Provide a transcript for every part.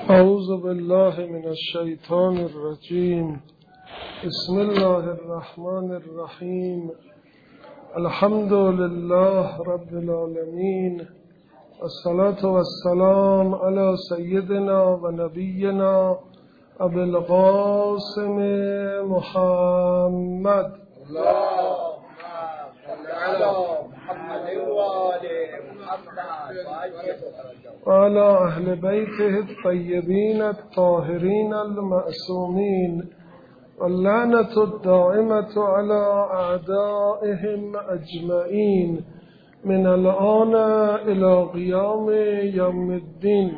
اعوذ بالله من الشیطان الرجیم. بسم الله الرحمن الرحیم. الحمد لله رب العالمین، والصلاة والسلام علی سیدنا و نبینا ابی القاسم محمد. وعلى أهل بيته الطيبين الطاهرين المعصومين، واللعنة الدائمة على أعدائهم أجمعين من الآن إلى قيام يوم الدين.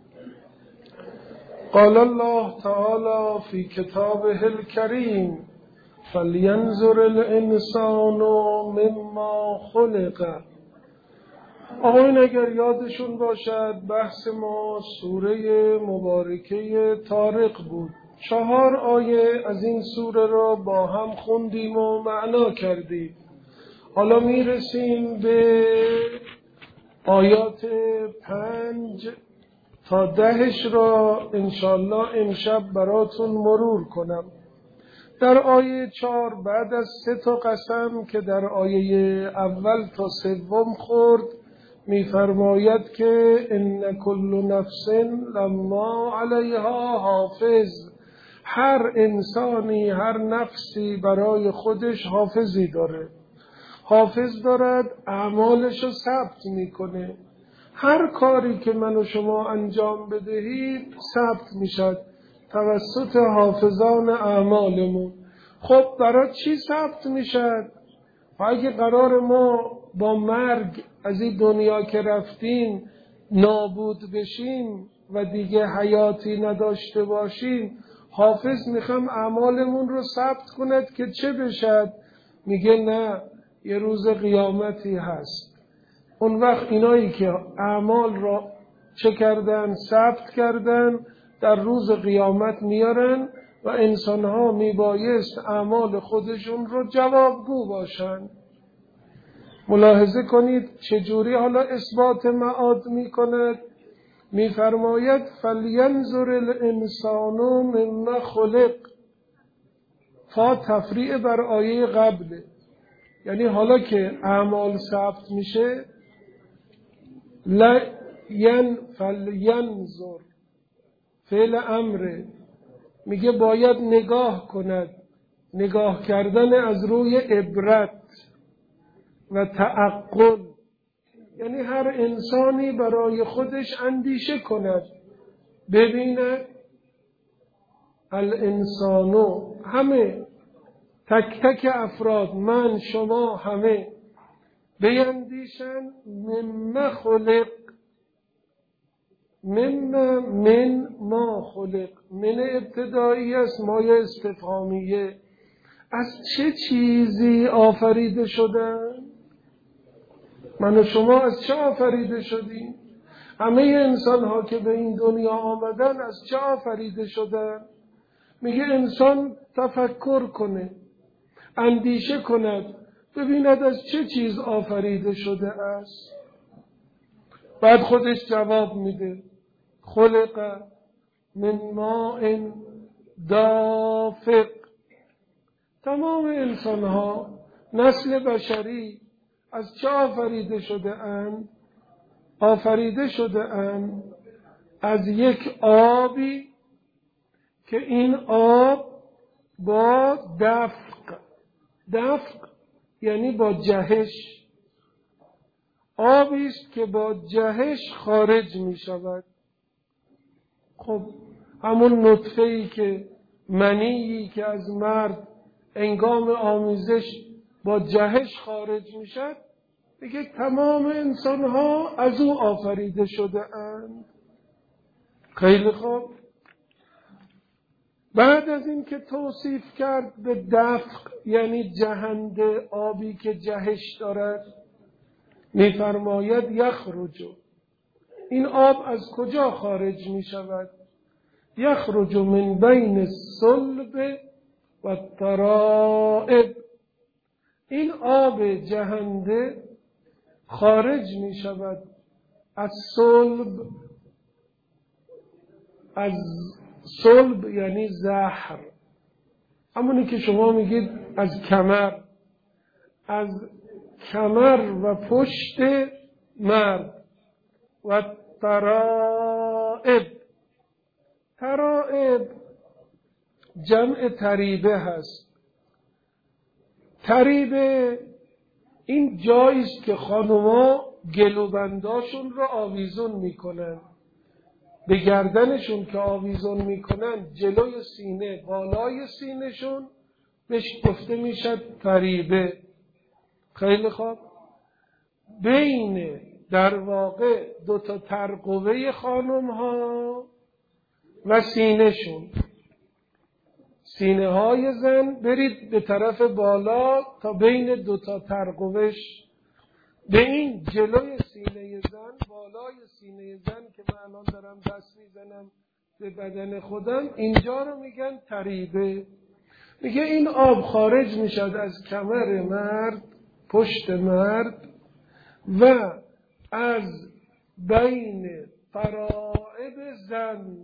قال الله تعالى في كتابه الكريم: فلينظر الإنسان مما خلق. آقایون اگر یادشون باشد بحث ما سوره مبارکه طارق بود. 4 آیه از این سوره را با هم خوندیم و معنا کردیم. حالا میرسیم به آیات 5 تا 10 را انشالله امشب براتون مرور کنم. در آیه 4 بعد از 3 تا قسم که در آیه اول تا 3 خورد می‌فرماید که ان کل نفس لما علیها حافظ. هر انسانی، هر نفسی برای خودش حافظی داره، حافظ دارد، اعمالش رو ثبت میکنه. هر کاری که من و شما انجام بدهید ثبت میشد توسط حافظان اعمالمون. خب برای چی ثبت میشد؟ اگه قرار ما با مرگ از این دنیا که رفتیم نابود بشیم و دیگه حیاتی نداشته باشیم، حافظ میخوام اعمالمون رو ثبت کند که چه بشد؟ میگه نه، یه روز قیامتی هست. اون وقت اینایی که اعمال را چه کردن؟ ثبت کردن، در روز قیامت میارن و انسانها میبایست اعمال خودشون رو جوابگو باشن. ملاحظه کنید چجوری حالا اثبات معاد میکند. میفرماید فلینظر الانسان مما خلق. فا تفریع بر آیه قبله، یعنی حالا که اعمال ثبت میشه فلینظر فعل امره، میگه باید نگاه کند. نگاه کردن از روی عبرت و تعقل، یعنی هر انسانی برای خودش اندیشه کند، ببیند الانسانو، همه تک تک افراد، من شما همه بیندیشن مما خلق. من ما خلق، من ابتدایی است، مایه استفهامیه. از چه چیزی آفریده شدن؟ من و شما از چه آفریده شدیم؟ همه انسان ها که به این دنیا آمدن از چه آفریده شدن؟ میگه انسان تفکر کنه، اندیشه کند، ببیند از چه چیز آفریده شده است. بعد خودش جواب میده خلق من ماء دافق. تمام انسان ها، نسل بشری از چه آفریده شده اند؟ آفریده شده اند از یک آبی که این آب با دفق یعنی با جهش، آبی است که با جهش خارج می شود. خب همون نطفه‌ای که منیی که از مرد انگام آمیزش با جهش خارج می شد، میگه تمام انسان ها از او آفریده شده اند. خیلی خوب. بعد از این که توصیف کرد به دفق یعنی جهنده، آبی که جهش دارد، میفرماید یخرج. این آب از کجا خارج می شود؟ یخرج من بین الصلب و الترائب. این آب جهنده خارج می شود از صلب از صلب یعنی زهر، همونی که شما میگید از کمر، از کمر و پشت مرد. و ترائب، ترائب جمع تریبه هست. تریبه این جاییست که خانوما گلوبنداشون رو آویزون میکنن، به گردنشون که آویزون میکنن جلوی سینه بالای سینهشون بهش گفته میشد تریبه. خیلی خوب، بین در واقع دو تا ترقوه خانم ها و سینهشون، سینه های زن برید به طرف بالا تا بین دو تا ترقوهش، به این جلوی سینه زن، بالای سینه زن که من الان دارم دست میزنم به بدن خودم، اینجا رو میگن تریبه. میگه این آب خارج میشد از کمر مرد، پشت مرد، و از بین ترائب زن.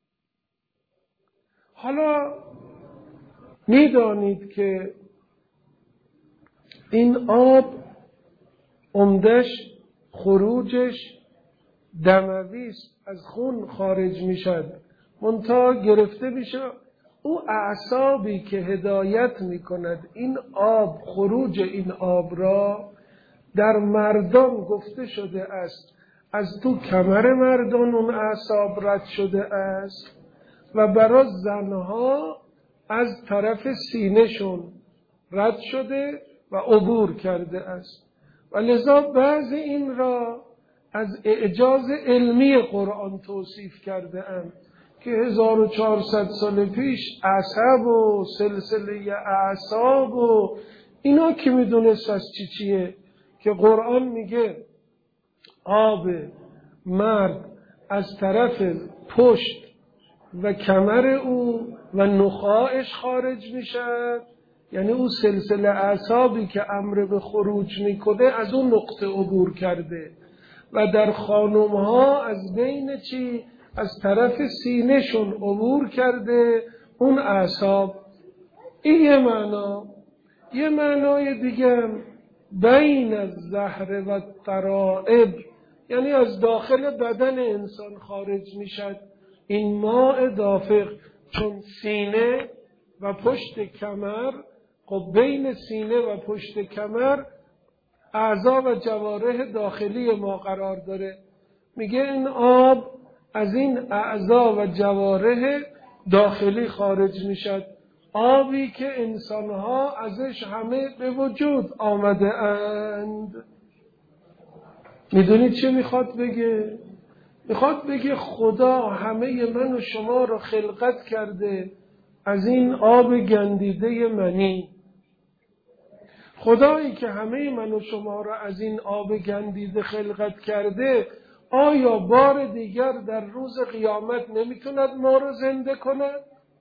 حالا میدانید که این آب عمدش خروجش دمویست، از خون خارج میشد، منتها گرفته میشه او اعصابی که هدایت میکند این آب، خروج این آب را در مردان گفته شده است، از تو کمر مردان اون اعصاب رد شده است و برای زنها از طرف سینه‌شون رد شده و عبور کرده است. و لذا بعض این را از اعجاز علمی قرآن توصیف کرده اند که 1400 سال پیش عصب و سلسله اعصاب و اینا که میدونست از چیه، که قرآن میگه آب مرد از طرف پشت و کمر او و نخاعش خارج میشد، یعنی او سلسله اعصابی که امر به خروج میکنه از اون نقطه عبور کرده و در خانم ها از بین چی؟ از طرف سینه‌شون عبور کرده اون اعصاب. این یه معنا. یه معنای دیگه بین از زهر و ترائب، یعنی از داخل بدن انسان خارج میشد این ماء دافق، چون سینه و پشت کمر، خب بین سینه و پشت کمر اعضا و جوارح داخلی ما قرار داره. میگه این آب از این اعضا و جوارح داخلی خارج میشد، آبی که انسانها ازش همه به وجود آمده اند. میدونید چه میخواد بگه؟ میخواد بگه خدا همه من و شما رو خلقت کرده از این آب گندیده منی. خدایی که همه من و شما رو از این آب گندیده خلقت کرده، آیا بار دیگر در روز قیامت نمیتوند ما رو زنده کند؟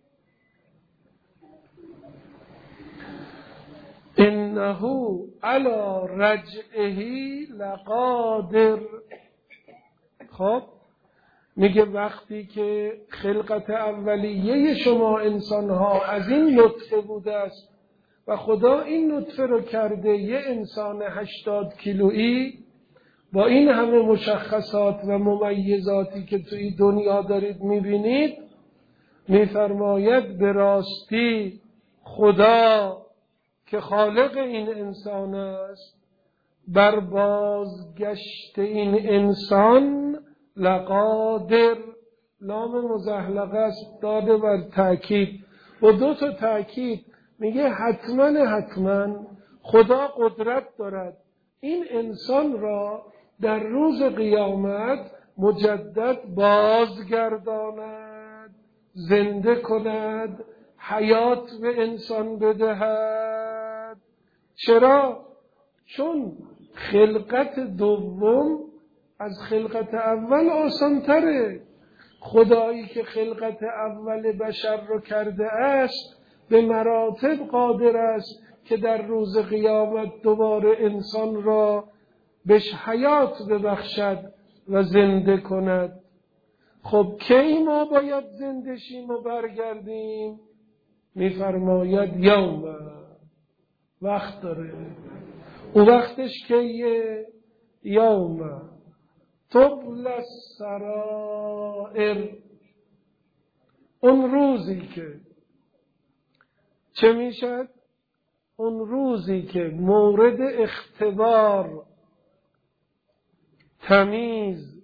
انه علی رجعه لقادر. خب میگه وقتی که خلقت اولیه شما انسان ها از این نطفه بوده است و خدا این نطفه رو کرده یه انسان 80 کیلویی با این همه مشخصات و ممیزاتی که توی دنیا دارید میبینید، میفرماید به راستی خدا که خالق این انسان است بر بازگشت این انسان لقادر. لام مزحلقه است داده بر تأکید، با دو تا تأکید میگه حتما خدا قدرت دارد این انسان را در روز قیامت مجدد بازگرداند، زنده کند، حیات به انسان بدهد. چرا؟ چون خلقت دوم از خلقت اول آسان تره. خدایی که خلقت اول بشر رو کرده است به مراتب قادر است که در روز قیامت دوباره انسان را بهش حیات ببخشد و زنده کند. خب کی ما باید زنده شیم و برگردیم؟ میفرماید یوم، وقت داره. او وقتش کیه؟ یوم تبلی السرائر، اون روزی که چه میشد؟ اون روزی که مورد اختبار، تمیز،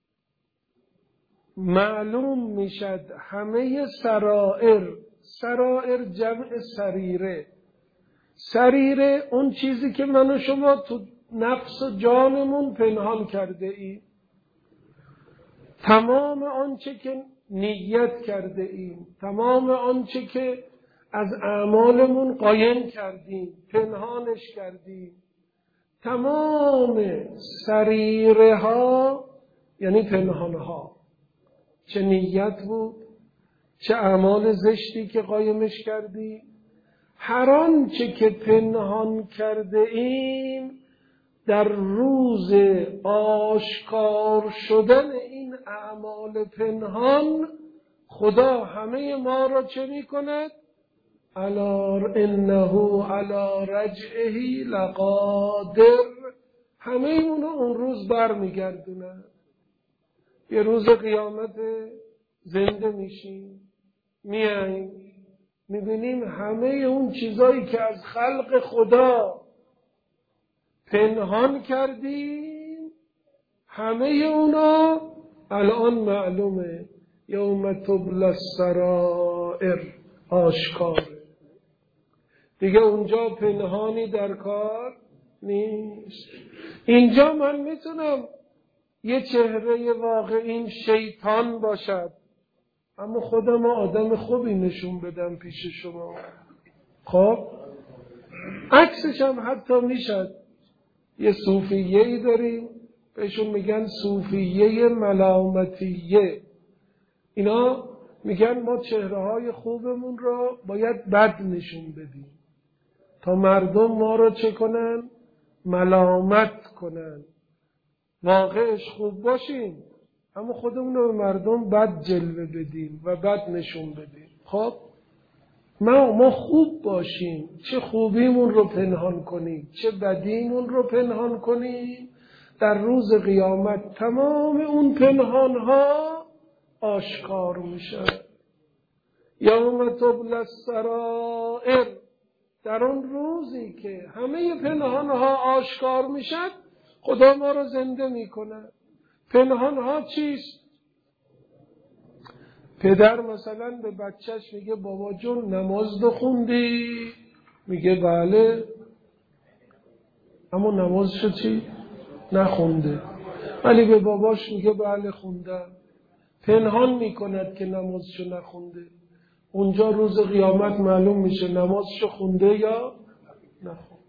معلوم میشد همه سرائر. سرائر جمع سریره. سریره اون چیزی که من و شما تو نفس و جانمون پنهان کرده ایم، تمام آنچه که نیت کرده ایم، تمام آنچه که از اعمالمون قایم کردیم، پنهانش کردیم، تمام سریره ها یعنی پنهان ها، چه نیت بود، چه اعمال زشتی که قایمش کردیم، هر آنچه که پنهان کرده ایم، در روز آشکار شدن این اعمال پنهان خدا همه ما را چه می کند؟ الا انه علی رجعه لقادر، همه اون روز بر می گردونه. یه روز قیامت زنده میشیم، میاییم میبینیم همه اون چیزایی که از خلق خدا پنهان کردیم، همه اونا الان معلومه. یوم تبلی السرائر، آشکاره دیگه، اونجا پنهانی در کار نیست. اینجا من میتونم یه چهره واقعی شیطان باشد، اما خودم آدم خوبی نشون بدم پیش شما. خب عکسش هم حتی میشد. یه صوفیه‌ای داریم بهشون میگن صوفیه ملامتیه. اینا میگن ما چهره‌های خوبمون رو باید بد نشون بدیم تا مردم ما رو چه کنن؟ ملامت کنن. واقعش خوب باشیم اما خودمون رو به مردم بد جلوه بدیم و بد نشون بدیم. خب ما خوب باشیم، چه خوبیمون رو پنهان کنیم، چه بدیمون رو پنهان کنیم، در روز قیامت تمام اون پنهانها آشکار میشه. یوم تبلی السرائر، در اون روزی که همه پنهانها آشکار میشد خدا ما رو زنده میکنه. پنهانها چیست؟ پدر مثلا به بچهش میگه بابا جون نماز خوندی؟ میگه بله، اما نمازشو چی؟ نخونده. ولی به باباش میگه بله خوندم. پنهان میکند که نمازشو نخونده. اونجا روز قیامت معلوم میشه نمازشو خونده یا نخونده.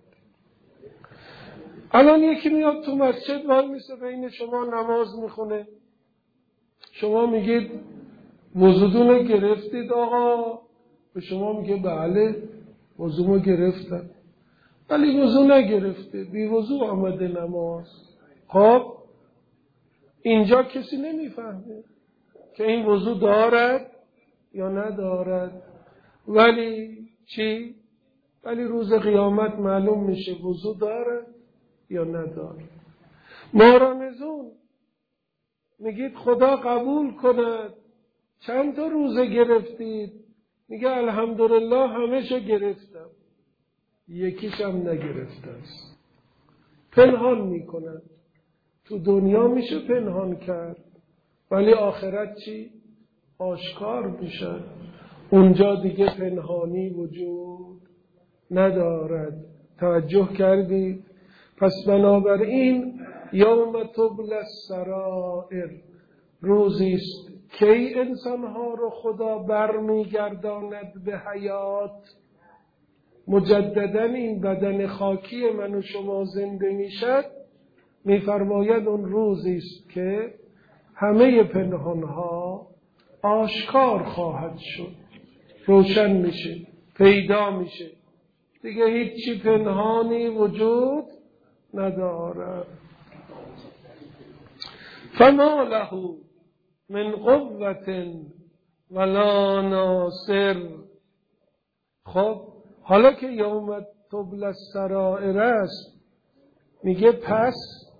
الان یکی میاد تو مسجد وای میسه بین شما نماز میخونه، شما میگید وضوتون گرفتید آقا؟ به شما میگه بله وضومو گرفتم، ولی وضو نگرفته، بی وضو آمده نماز. خب اینجا کسی نمیفهمه که این وضو دارد یا ندارد، ولی چی؟ ولی روز قیامت معلوم میشه وضو دارد یا ندارد. مارانزون میگید خدا قبول کند چند تا روزه گرفتید؟ میگه الحمدلله همه‌شو گرفتم، یکیش هم نگرفته است. پنهان میکنند. تو دنیا میشه پنهان کرد ولی آخرت چی؟ آشکار میشه. اونجا دیگه پنهانی وجود ندارد. توجه کردید؟ پس بنابراین یوم تبلی السرائر، روزی است کی انسانها رو خدا برمیگرداند به حیات. مجددا این بدن خاکی من و شما زنده میشد. میفرماید اون روزی است که همه پنهانها آشکار خواهد شد، روشن میشه، پیدا میشه، دیگه هیچی پنهانی وجود نداره. فما له، من قوة ولا ناصر. خب حالا که یوم تبلی السرائر است، میگه پس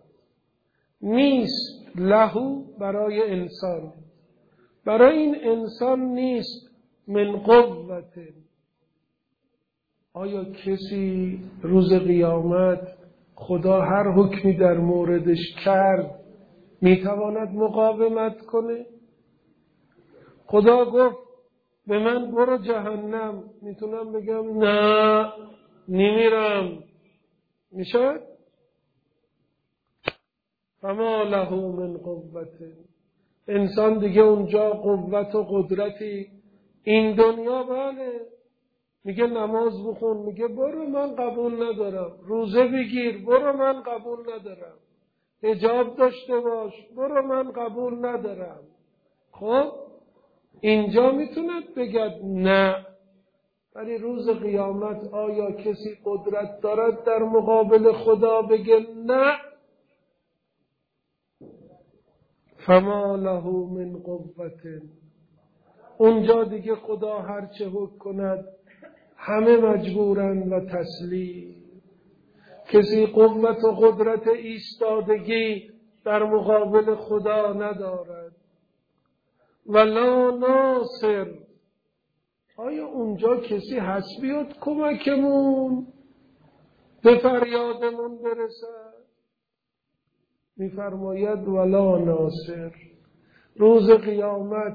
نیست لهو برای انسان، برای این انسان نیست من قوت. آیا کسی روز قیامت خدا هر حکمی در موردش کرد میتواند مقاومت کنه؟ خدا گفت به من برو جهنم، میتونم بگم نه نمیرم؟ میشه؟ فما له من قوت. انسان دیگه اونجا قوت و قدرتی، این دنیا بله میگه نماز بخون، میگه برو من قبول ندارم، روزه بگیر، برو من قبول ندارم، حجاب داشته باش، برو من قبول ندارم. خب اینجا میتوند بگد نه، ولی روز قیامت آیا کسی قدرت دارد در مقابل خدا بگه نه؟ فما له من قوت. اونجا دیگه خدا هر چه حکم کند همه مجبورن و تسلیم. کسی قوت و قدرت ایستادگی در مقابل خدا ندارد. ولا ناصر. آیا اونجا کسی هست بیاد کمکمون به فریادمون برسد؟ میفرماید ولا ناصر. روز قیامت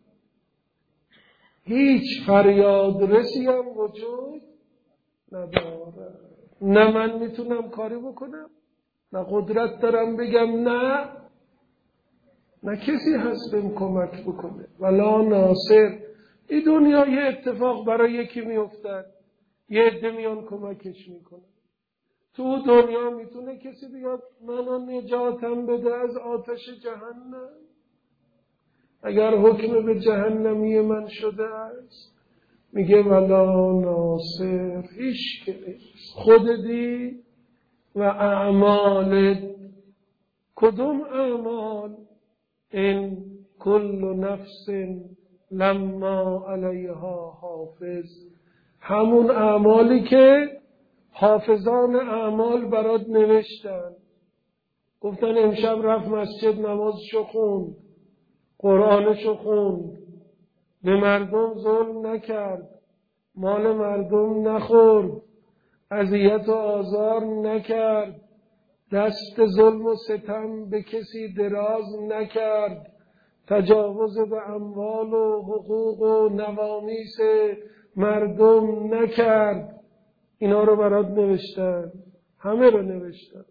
هیچ فریاد رسی هم وجود نداره. نه من میتونم کاری بکنم، نه قدرت دارم بگم نه، نه کسی هست بهم کمک بکنه. ولا ناصر. این دنیا یه اتفاق برای یکی میافتد، یه عده میان کمکش میکنه. تو دنیا میتونه کسی بیاد منو نجاتم بده از آتش جهنم؟ اگر حکم به جهنمی من شده است، میگه ولا ناصر. هیچ که نیست. خودتی و اعمالت. کدوم اعمال؟ این کل نفس لما علیها حافظ. همون اعمالی که حافظان اعمال برات نوشتن. گفتن امشب رفت مسجد، نمازشو خوند، قرآنشو خوند، به مردم ظلم نکرد، مال مردم نخورد، اذیت و آزار نکرد، دست ظلم و ستم به کسی دراز نکرد، تجاوز به اموال و حقوق و نوامیس مردم نکرد. اینا رو برات نوشتن، همه رو نوشتن.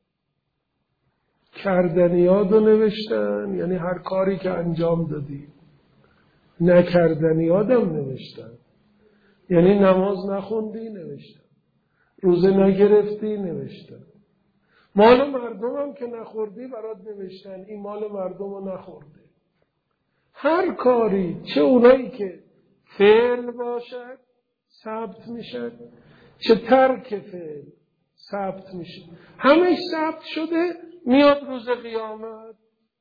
کردنیات رو نوشتن، یعنی هر کاری که انجام دادی. نکردنیات هم نوشتن، یعنی نماز نخوندی نوشتن، روزه نگرفتی نوشتن. مال مردم هم که نخوردی برات نوشتن، این مال مردم رو نخورده. هر کاری، چه اونایی که فعل باشد ثبت میشد، چه ترک فعل ثبت میشه، همش ثبت شده میاد روز قیامت.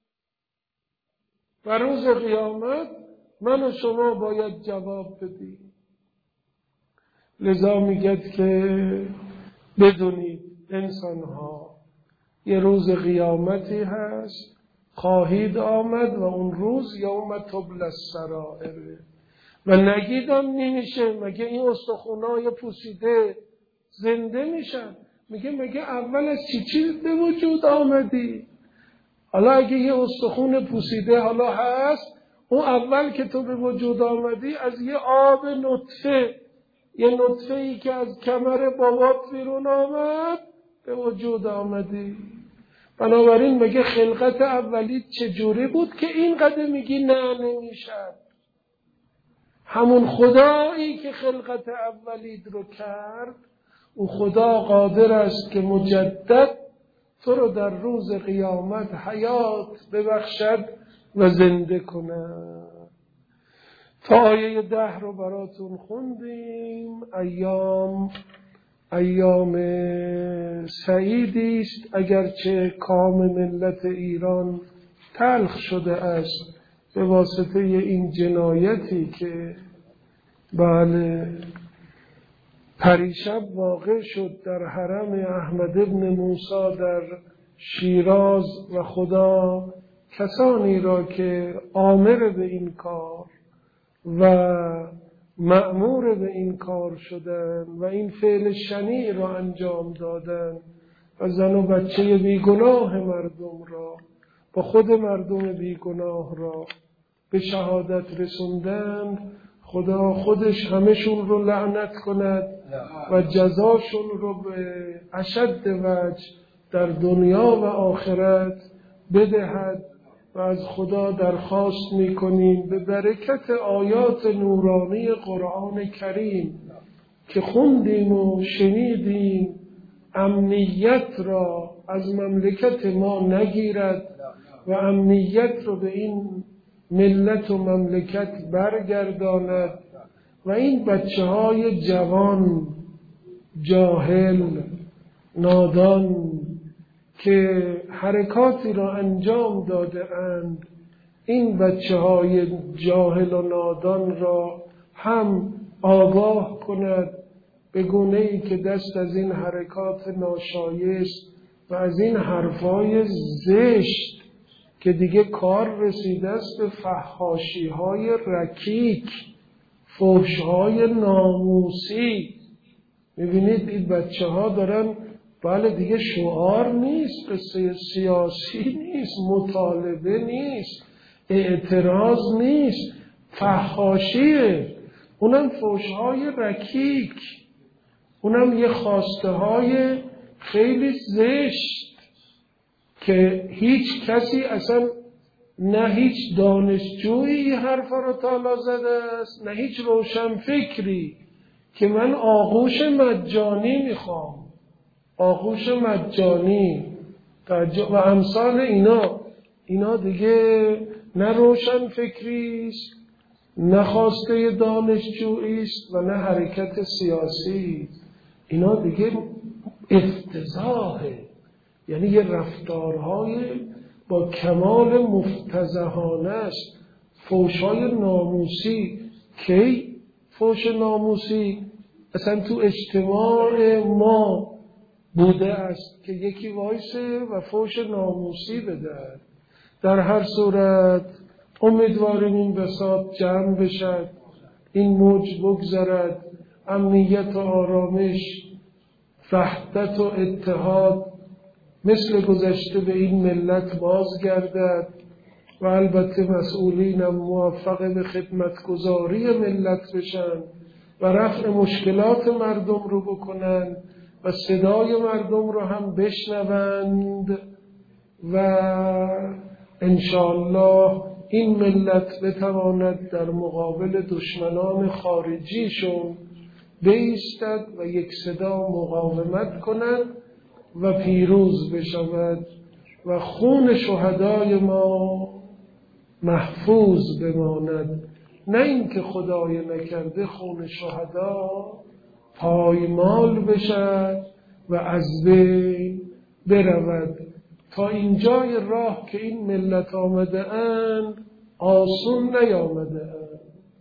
و روز قیامت من و شما باید جواب بدیم. لذا میگد که بدونید انسان ها یه روز قیامتی هست خواهید آمد و اون روز یوم تبلی السرائر. و نگیدم نمیشه، مگه این استخونای پوسیده زنده میشن؟ مگه اول از چی به وجود آمدی؟ حالا اگه یه استخون پوسیده حالا هست، اون اول که تو به وجود آمدی از یه آب نطفه، یه نطفه ای که از کمر بابات بیرون آمد به وجود آمدی. بنابراین مگه خلقت اولی چجوری بود که اینقدر میگی نه نمیشد؟ همون خدایی که خلقت اولی رو کرد، او خدا قادر است که مجدد تو رو در روز قیامت حیات ببخشد و زنده کند. تا آیه 10 رو براتون خوندیم. ایام سعیدی است، اگرچه کام ملت ایران تلخ شده است به واسطه این جنایتی که بله پریشب واقع شد در حرم احمد ابن موسی در شیراز و خدا کسانی را که آمر به این کار و مأمور به این کار شدن و این فعل شنیع را انجام دادن و زن و بچه بیگناه مردم را با خود مردم بیگناه را به شهادت رسوندن، خدا خودش همشون رو لعنت کند و جزاشون رو به اشد وجه در دنیا و آخرت بدهد. و از خدا درخواست میکنیم به برکت آیات نورانی قرآن کریم که خوندیم و شنیدیم امنیت را از مملکت ما نگیرد و امنیت رو به این ملت و مملکت برگرداند و این بچه های جوان جاهل نادان که حرکاتی را انجام داده اند، این بچه های جاهل و نادان را هم آگاه کند به گونه‌ای که دست از این حرکات ناشایست و از این حرفای زشت که دیگه کار رسیده است به فحاشی های رکیک، فحش های ناموسی. میبینید این بچه ها دارن، بله دیگه شعار نیست، قصه سیاسی نیست، مطالبه نیست، اعتراض نیست، فحاشیه، اونم فحش های رکیک، اونم یه خواسته های خیلی زشت که هیچ کسی اصلا نه هیچ دانشجویی حرفا رو تالا زده است، نه هیچ روشن فکری که من آغوش مجانی میخوام، آغوش مجانی و امثال اینا دیگه نه روشن فکری است، نه خواسته دانشجویی است و نه حرکت سیاسی. اینا دیگه افتضاحه، یعنی یه رفتارهای با کمال مفتضحانه است. فحش‌های ناموسی. کی فحش ناموسی اصلا تو اجتماع ما بوده است که یکی وایسه و فحش ناموسی بده؟ در هر صورت امیدواریم این بساط جمع بشد، این موج بگذرد، امنیت و آرامش، وحدت و اتحاد مثل گذشته به این ملت بازگردد و البته مسئولینم موفق به خدمتگزاری ملت بشن و رفع مشکلات مردم رو بکنن و صدای مردم رو هم بشنوند و انشاءالله این ملت بتواند در مقابل دشمنان خارجیشون بایستد و یک صدا مقاومت کند و پیروز بشود و خون شهدای ما محفوظ بماند، نه اینکه خدای نکرده خون شهدا پایمال بشد و از بین برود. تا اینجای راه که این ملت آمده اند آسون نیامده اند،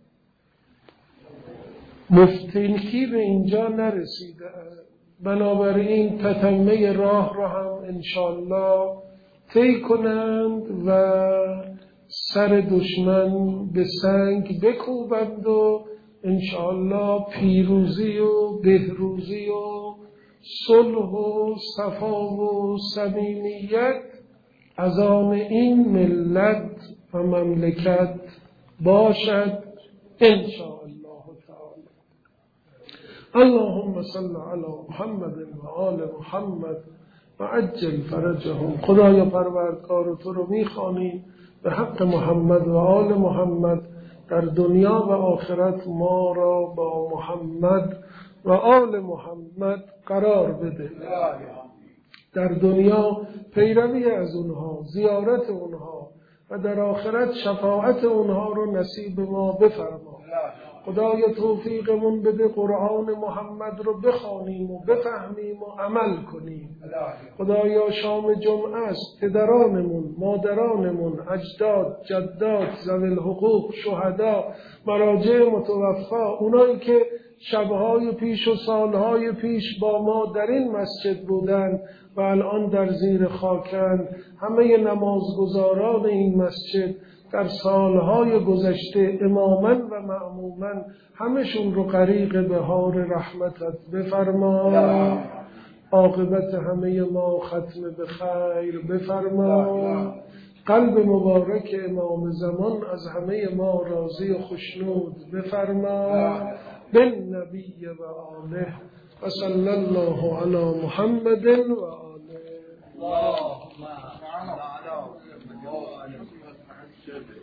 مفتنکی به اینجا نرسیده اند. بنابراین تتمه راه را هم انشاءالله طی کنند و سر دشمن به سنگ بکوبند و انشاءالله پیروزی و بهروزی و صلح و صفا و صمیمیت از آن این ملت و مملکت باشد انشاءالله تعالی. اللهم صل علی محمد و آل محمد و عجل فرجهم. خدایا پروردگار تو رو میخوانیم به حق محمد و آل محمد در دنیا و آخرت ما را با محمد و آل محمد قرار بده. در دنیا پیروی از اونها، زیارت اونها و در آخرت شفاعت اونها رو نصیب ما بفرما. خدایا توفیقمون بده قرآن محمد رو بخوانیم و بفهمیم و عمل کنیم. خدایا شام جمعه است، پدرانمون، مادرانمون، اجداد، جدات، ذوی الحقوق، شهدا، مراجع متوفا، اونایی که شبهای پیش و سالهای پیش با ما در این مسجد بودن و الان در زیر خاکن، همه نمازگزاران این مسجد در سالهای گذشته اماما و مأموما، همشون رو غریق بهار رحمتت بفرما. عاقبت همه ما ختم به خیر بفرما. قلب مبارک امام زمان از همه ما راضی و خشنود بفرما. بالنبی و آله و صلی الله علی محمد و آله.